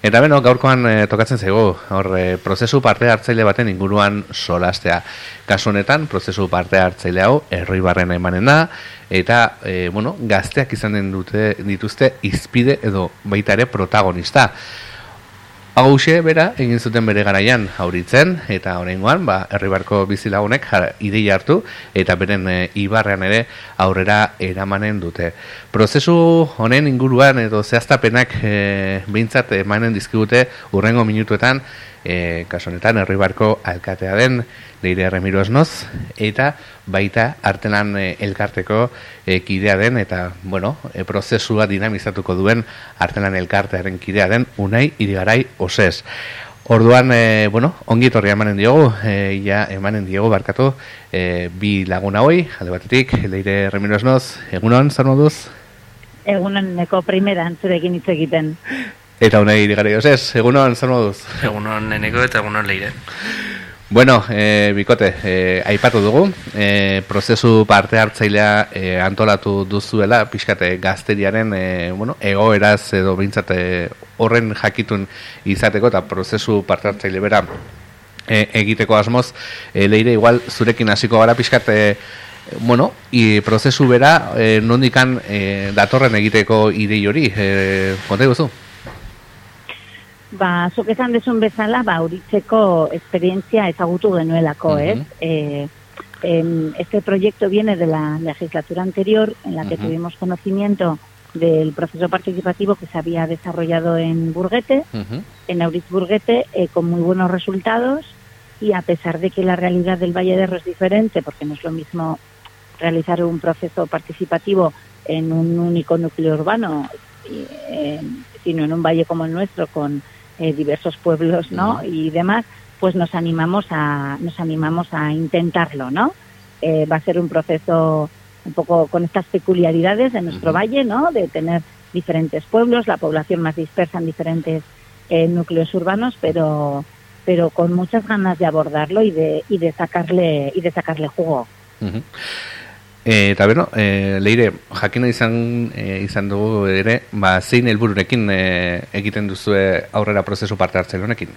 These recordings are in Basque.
Eta beno, gaurkoan tokatzen zaigu, prozesu parte hartzaile baten inguruan solastea. Kasu honetan, prozesu parte hartzaile hau Erroibarren emanen da, eta gazteak izan dituzte izpide edo baita ere protagonista. Hauxe bera egin zuten bere garaian auritzen, eta oraingoan Erribarko bizilagunek ideia hartu eta beren ibarrean ere aurrera eramanen dute. Prozesu honen inguruan edo zehaztapenak behintzat emanen dizkigute hurrengo minutuetan, kasu honetan Erribarko alkatea den Leire Remiro Esnoz, eta baita Artelan elkarteko kidea den, eta prozesua dinamizatuko duen Artelan elkartearen kidea den Unai Irigaray Osés. Orduan, ongi etorri emanen diogu, barkatu, bi laguna hoi, alde batetik, Leire Remiro Esnoz, egunon, zer moduz? Egunon, neko primeran zurekin hitz egiten. Eta Unai Irigaray Osés, egunon, zer moduz? Egunon eneko eta egunon Leire. Bueno, bikote, aipatu dugu, prozesu parte hartzailea antolatu duzuela, pixkate gazteriaren egoeraz edo behintzat horren jakitun izateko eta prozesu parte hartzaile bera egiteko asmoz. Leire, igual zurekin hasiko gara pixkate, prozesu bera nondikan datorren egiteko idei hori, konta guzu? Zuk esan desun bezala, auritzeko esperientzia ezagutu genuelako, Este proyecto viene de la legislatura anterior, en la que tuvimos conocimiento del proceso participativo que se había desarrollado en Burguete, en Auritz Burguete, con muy buenos resultados, y a pesar de que la realidad del Valle de Erro es diferente, porque no es lo mismo realizar un proceso participativo en un único núcleo urbano, sino en un valle como el nuestro, con diversos pueblos, y demás, pues nos animamos a intentarlo, va a ser un proceso un poco con estas peculiaridades de nuestro valle, de tener diferentes pueblos, la población más dispersa en diferentes núcleos urbanos, pero con muchas ganas de abordarlo y de sacarle jugo. Eta Leire, jakina izan dugu ere, zein helbururekin egiten duzue aurrera prozesu parte hartzaile honekin?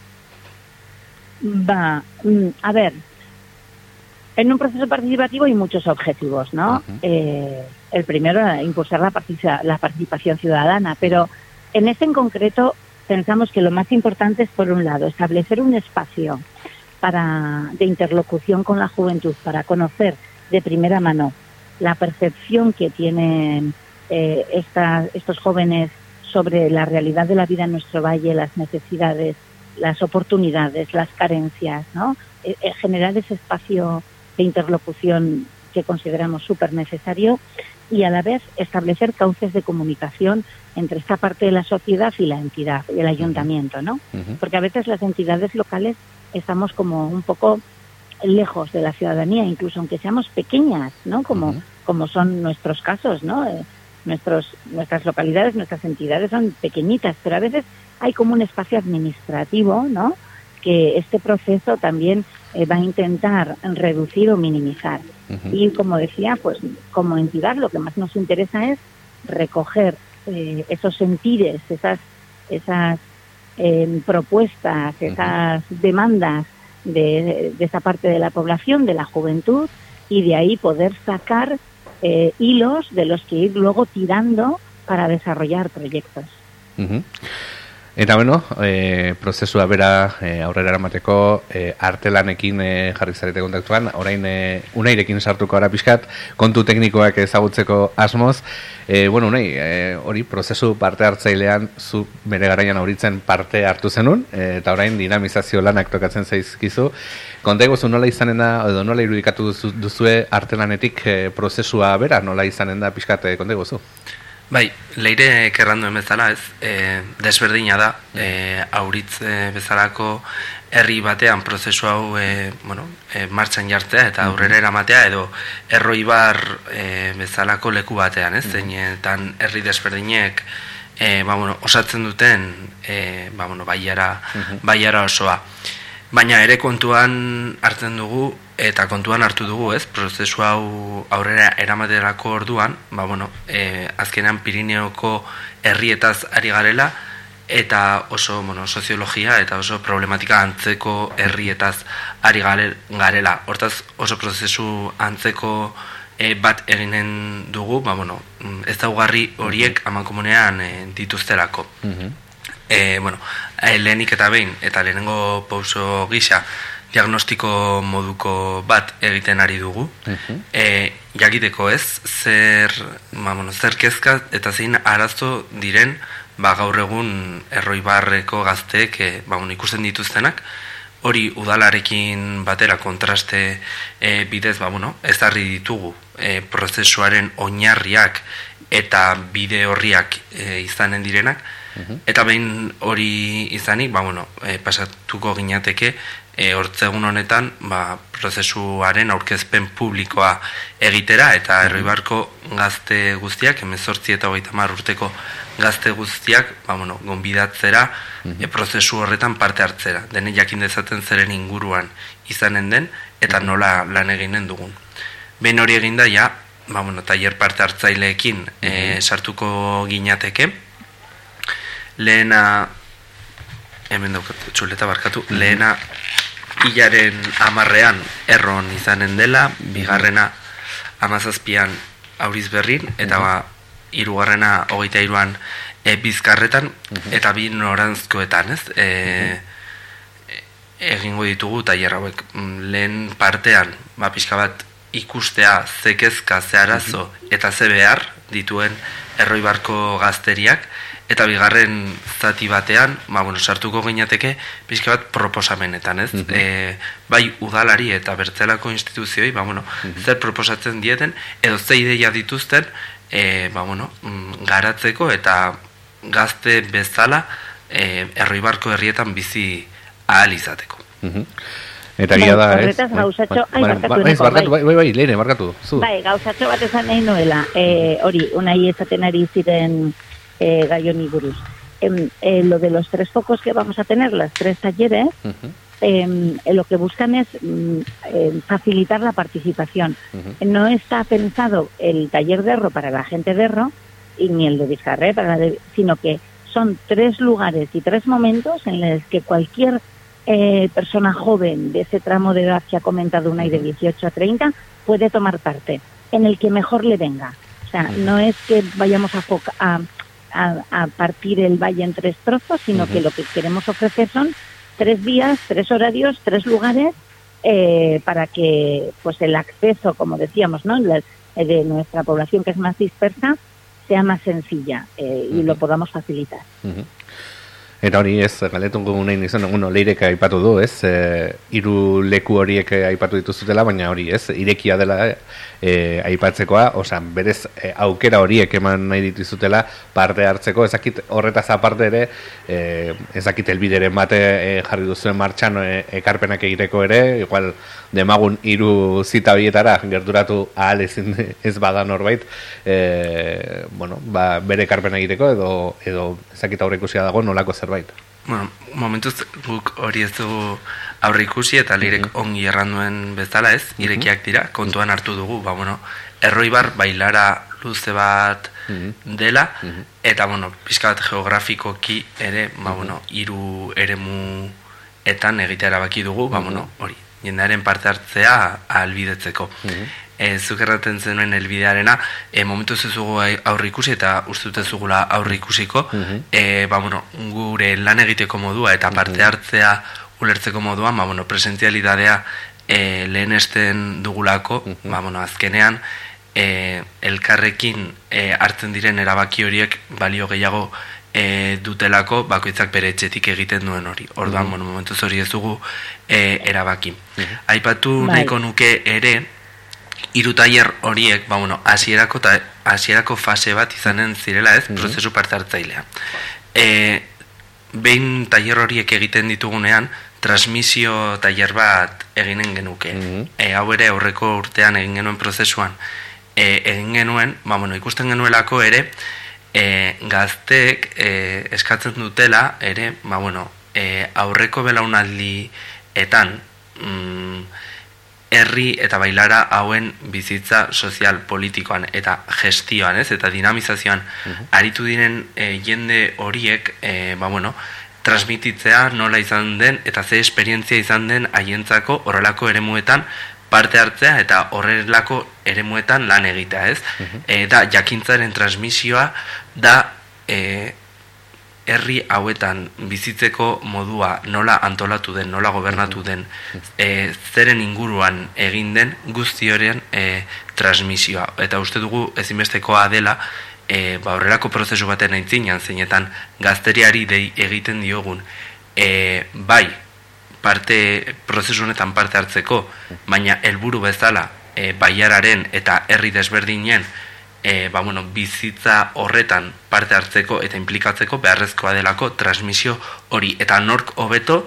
A ver, en un proceso participativo hay muchos objetivos, ¿no? El primero, impulsar la participación ciudadana, pero en este en concreto pensamos que lo más importante es, por un lado, establecer un espacio de interlocución con la juventud, para conocer de primera mano la percepción que tienen estos jóvenes sobre la realidad de la vida en nuestro valle, las necesidades, las oportunidades, las carencias, generar ese espacio de interlocución que consideramos súper necesario, y a la vez establecer cauces de comunicación entre esta parte de la sociedad y la entidad, y el ayuntamiento, Porque a veces las entidades locales estamos como un poco lejos de la ciudadanía, incluso aunque seamos pequeñas, como son nuestros casos, nuestras localidades, nuestras entidades son pequeñitas, pero a veces hay como un espacio administrativo, que este proceso también va a intentar reducir o minimizar. Y como decía, pues como entidad lo que más nos interesa es recoger esos sentires, esas propuestas, esas demandas de esa parte de la población, de la juventud, y de ahí poder sacar hilos de los que ir luego tirando para desarrollar proyectos. Eta prozesua bera aurrera eramateko Artelanekin jarri zarete kontaktuan, orain Unairekin sartuko gara pixkat, kontu teknikoak ezagutzeko asmoz. Unai, hori prozesu parte hartzailean zu bere garaian auritzen parte hartu zenun, eta orain dinamizazio lanak tokatzen zaizkizu. Konta egozu nola izanen da, edo nola irudikatu duzue Artelanetik prozesua bera, nola izanen da pixkat, konta egozu? Bai, Leire kerrandu bezala, desberdina da, Auritz bezalako herri batean prozesu hau martxan jartzea eta aurrera eramatea, edo Erroibar bezalako leku batean, zeinetan herri desberdinek osatzen duten baiara osoa. Baina ere kontuan hartzen dugu eta kontuan hartu dugu, prozesu hau aurrera eramaterako orduan, azkenean Pirineoko herrietaz ari garela, eta oso soziologia eta oso problematika antzeko herrietaz ari garela. Hortaz oso prozesu antzeko bat eginen dugu, ezaugarri horiek amankomunean dituztelako. Lehenik eta behin, eta lehenengo pauso gisa, diagnostiko moduko bat egiten ari dugu. Jakiteko zer kezka eta zein arazo diren gaur egun Erroibarreko gazteek ikusten dituztenak, hori udalarekin batera kontraste bidez ezarri ditugu prozesuaren oinarriak eta bide horriak izanen direnak, eta behin hori izanik pasatuko ginateke hortzegun honetan prozesuaren aurkezpen publikoa egitera, eta Erroibarko gazte guztiak, 18 eta 30 urteko gazte guztiak gonbidatzera prozesu horretan parte hartzera, dene jakin dezaten zeren inguruan izanen den eta nola lan eginen dugun. Behin hori eginda tailer parte hartzaileekin sartuko ginateke. Lehena, hemen daukat txuleta barkatu, lehena hilaren 10ean Erron izanen dela, bigarrena 17an Aurizberrin, eta hirugarrena 23an Bizkarretan, eta bi noranzkoetan, egingo ditugu tailer hauek. Lehen partean, pixka bat ikustea ze kezka, ze arazo eta ze behar dituen Erroibarko gazteriak, eta bigarren zati batean, sartuko ginateke pixka bat proposamenetan, bai udalari eta bertzelako instituzioi, zer proposatzen dieten, edo ze ideia dituzten, garatzeko eta gazte bezala Erroibarko herrietan bizi ahal izateko. Eta gira da, ez? Horretaz gauzatxo, Leire, markatu. Gauzatxo bat esan nahi noela, hori, unai ezaten ari ziren gai honi buruz. Lo de los 3 focos que vamos a tener, las 3 talleres, lo que buscan es facilitar la participación. No está pensado el taller de Erro para la gente de Erro, y ni el de Bizkarre, sino que son 3 lugares y 3 momentos en los que cualquier persona joven de ese tramo de edad que ha comentado Unai, de 18 a 30, puede tomar parte, en el que mejor le venga. O sea, no es que vayamos a partir el valle en 3 trozos, sino que lo que queremos ofrecer son 3 días, 3 horarios, 3 lugares, para que pues el acceso, como decíamos, ¿no?, de nuestra población, que es más dispersa, sea más sencilla y lo podamos facilitar. Eta hori galetungo gunein izan, Leirek aipatu du, hiru leku horiek aipatu dituzutela, baina hori, irekia dela aipatzekoa, berez aukera horiek eman nahi dituzutela parte hartzeko, ezakit horretaz aparte ere, ezakit elbideren bate jarri duzuen martxan ekarpenak egiteko ere, igual demagun 3 zita bietara gerturatu ahal ez bada norbait, bere ekarpena egiteko edo ezakit aurreikusia dago nolako zerbait. Momentuz guk hori ez dugu aurreikusi eta Leirek ongi erranduen bezala irekiak dira, kontuan hartu dugu, Erroibar bailara luze bat dela, eta pixka bat geografikoki ere, 3 eremuetan egitea erabaki dugu, hori, jendearen parte hartzea ahalbidetzeko. Zuk erraten zenuen helbidearena, momentu zuzugu aurre ikusi eta ustute zugula aurre ikusiko, gure lan egiteko modua eta parte hartzea ulertzeko modua, presentzialidadea lehenesten dugulako, azkenean elkarrekin hartzen diren erabaki horiek balio gehiago dutelako bakoitzak bere etxetik egiten duen hori. Orduan, momentuz hori ez dugu erabaki. Aipatu nahiko nuke ere, 3 tailer horiek, hasierako fase bat izanen zirela, prozesu parte hartzailea. Behin tailer horiek egiten ditugunean, transmisio tailer bat eginen genuke. Hau ere aurreko urtean egin genuen prozesuan egin genuen, ikusten genuelako ere, gazteek eskatzen dutela ere, aurreko belaunaldietan herri eta bailara hauen bizitza sozial, politikoan eta gestioan, ez? Eta dinamizazioan aritu diren jende horiek, transmititzea nola izan den eta ze esperientzia izan den haientzako horrelako eremuetan parte hartzea eta horrelako eremuetan lan egitea, ez? Da jakintzaren transmisioa da herri hauetan bizitzeko modua nola antolatu den, nola gobernatu den, zeren inguruan egin den guzti horien transmisioa. Eta uste dugu ezinbestekoa dela horrelako prozesu baten aitzinean, zeinetan gazteriari egiten diogun bai prozesu honetan parte hartzeko, baina helburu bezala baiararen eta herri desberdinen bizitza horretan parte hartzeko eta implikatzeko beharrezkoa delako transmisio hori. Eta nork hobeto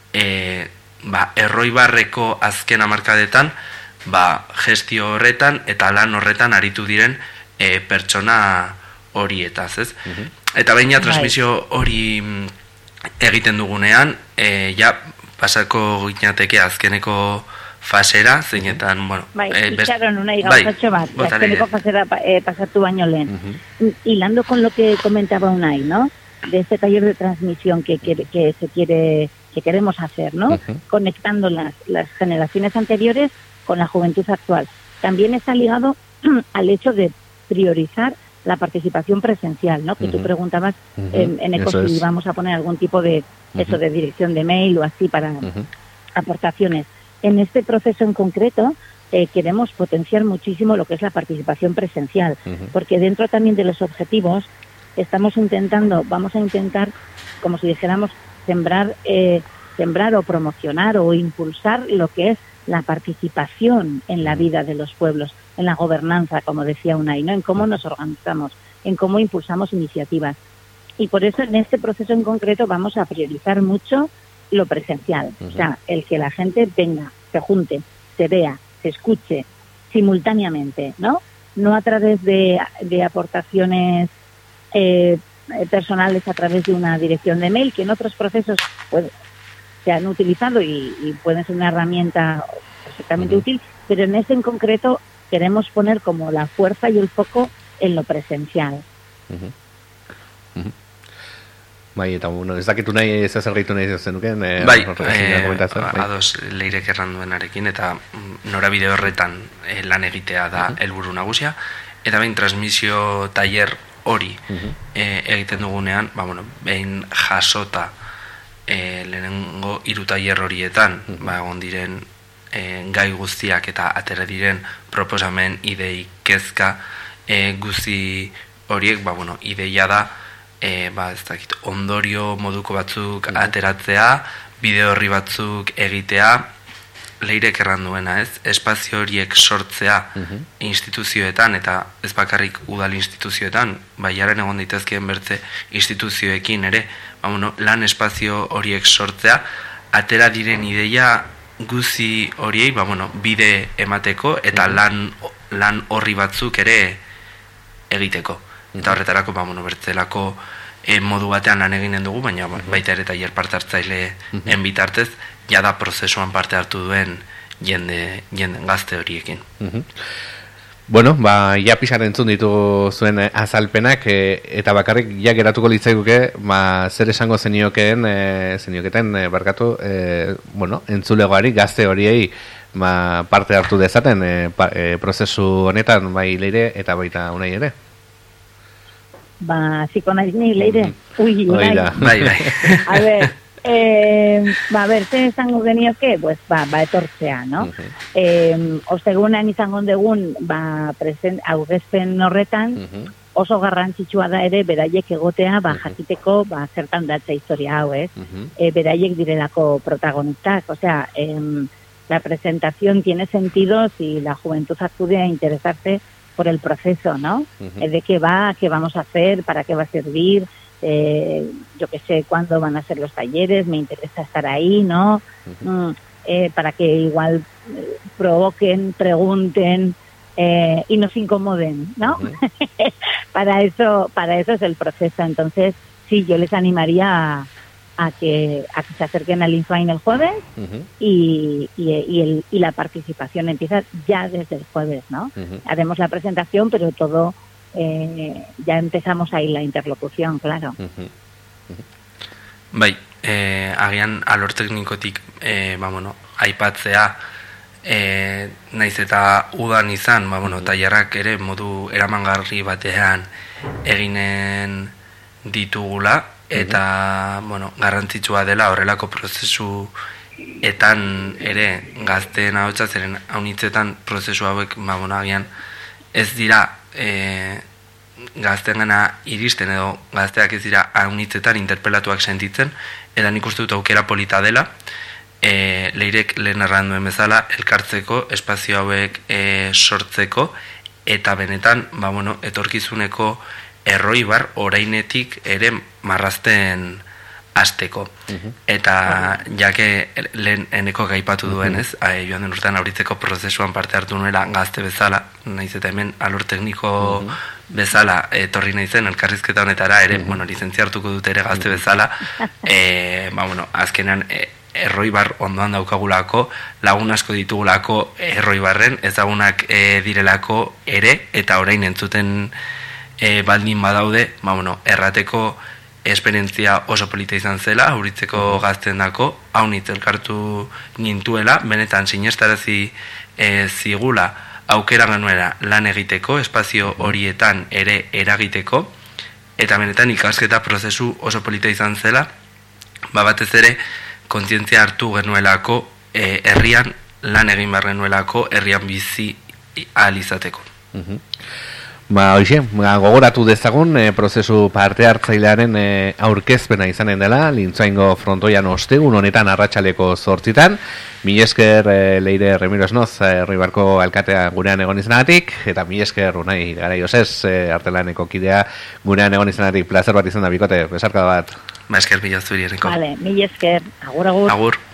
Erroibarreko azken hamarkadetan gestio horretan eta lan horretan aritu diren pertsona horietaz, ez? Eta baina transmisio hori egiten dugunean, pasako ginateke azkeneko fasera, zeinetan, itxaron unai gauzatxo bat, azkeneko fasera pasatu baino lehen. Hilando con lo que comentaba Unai, ¿no? De este taller de transmisión que queremos hacer, ¿no? Conectando las generaciones anteriores con la juventud actual. También está ligado al hecho de priorizar la participación presencial, ¿no? Que tú preguntabas en ECO si vamos a poner algún tipo de eso de dirección de mail o así para aportaciones. En este proceso en concreto queremos potenciar muchísimo lo que es la participación presencial, porque dentro también de los objetivos vamos a intentar, como si dijéramos, sembrar o promocionar o impulsar lo que es la participación en la vida de los pueblos, en la gobernanza, como decía Unai, ¿no? En cómo nos organizamos, en cómo impulsamos iniciativas. Y por eso en este proceso en concreto vamos a priorizar mucho lo presencial, o sea, el que la gente venga, se junte, se vea, se escuche simultáneamente, ¿no? No a través de aportaciones personales a través de una dirección de mail, que en otros procesos se han utilizado y pueden ser una herramienta perfectamente útil, pero en este en concreto queremos poner como la fuerza y el foco en lo presencial. Eta ez dakitu nahi ez zerritu nahi zenuken ados Leirek erran duenarekin eta norabide horretan lan egitea da helburu nagusia eta bain transmisio tailer hori egiten dugunean behin jasota lehenengo 3 tailer horietan egon diren gai guztiak eta atera diren proposamen idei kezka guzti horiek ideia da ondorio moduko batzuk ateratzea, bideo horri batzuk egitea, Leirek erran duena, ez? Espazio horiek sortzea instituzioetan eta ez bakarrik udal instituzioetan, baiaren egon daitezkeen bertze instituzioekin ere, lan espazio horiek sortzea, atera diren ideia guzi horiei, bide emateko eta lan horri batzuk ere egiteko. Eta horretarako, bertzelako modu batean lan eginen dugu, baina baita ere tailer parte hartzaileen bitartez, jada prozesuan parte hartu duen jende gazte horiekin. Ja pixar entzun ditu zuen azalpenak, eta bakarrik geratuko litzaiguke, zer esango zenioketen, entzulegoari, gazte horiei parte hartu dezaten prozesu honetan, bai Leire eta baita Unai ere. Ziko naiz ni, Leire. Bai. A ver, zer esango genioke, etortzea, no? Ostegunean izango degun, aurrezpen horretan, oso garrantzitsua da ere, beraiek egotea, jakiteko, zertan datza historia hau, beraiek direlako protagonistak, o sea, la presentación tiene sentido si la juventud acude a interesarse por el proceso, ¿no? De qué va, qué vamos a hacer, para qué va a servir, yo qué sé, cuándo van a ser los talleres, me interesa estar ahí, ¿no? Para que igual provoquen, pregunten y nos incomoden, ¿no? Para eso es el proceso. Entonces, sí, yo les animaría a que se acerquen al Linfain el jueves y la participación empieza ya desde el jueves, ¿no? Haremos la presentación, pero todo ya empezamos ahí la interlocución, claro. Bai, agian alor teknikotik aipatzea naiz eta udan izan, tailerrak ere modu eramangarri batean eginen ditugula, eta garrantzitsua dela horrelako prozesuetan ere gazteen ahotsa, zeren haunitzetan prozesu hauek agian ez dira gazteengana iristen, edo gazteak ez dira haunitzetan interpelatuak sentitzen, eta nik uste dut aukera polita dela, Leirek lehen erranduen bezala elkartzeko, espazio hauek sortzeko, eta benetan etorkizuneko Erroibar orainetik ere marrazten hasteko. Eta jake lehen eneko gaipatu duenez, joan den urtean auritzeko prozesuan parte hartu nuela gazte bezala, naiz eta hemen alor tekniko bezala etorri naizen elkarrizketa honetara ere, lizentziartuko dut ere gazte bezala, azkenean Erroibar ondoan daukagulako, lagun asko ditugulako Erroibarren, ezagunak direlako ere, eta orain entzuten baldin badaude, errateko esperientzia oso polita izan zela, auritzeko gazten dako, haunitz elkartu nintuela, benetan sinestarazi zigula aukera genuela lan egiteko, espazio horietan ere eragiteko, eta benetan ikasketa prozesu oso polita izan zela, batez ere kontzientzia hartu genuelako herrian lan egin behar genuelako herrian bizi ahal izateko. Hoxe, gogoratu dezagun prozesu parte hartzailearen aurkezpena izanen dela, Lintzaingo frontoian ostegun honetan arratsaleko 8:00. Mil esker Leire Remiro Esnoz, Erroibarko alkatea gurean egon izanagatik, eta mil esker Unai Garaiosez, artelaneko kidea gurean egon izanagatik. Plazer bat izan da, bikote, besarka bat. Esker mila zuri, Enrico. Vale, mil esker, agur. Agur.